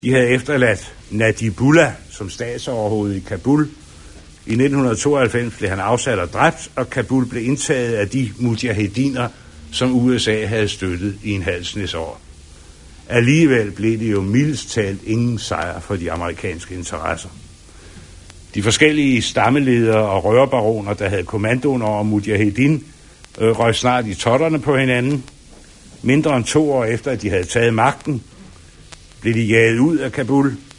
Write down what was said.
De havde efterladt Najibullah som statsoverhoved i Kabul. I 1992 blev han afsat og dræbt, og Kabul blev indtaget af de mujahediner, som USA havde støttet i en halv snes år. Alligevel blev det jo mildest talt ingen sejr for de amerikanske interesser. De forskellige stammeledere og rørbaroner, der havde kommandoen over mujahedin, røg snart i totterne på hinanden. Mindre end 2 år efter, at de havde taget magten, blev de jaget ud af Kabul.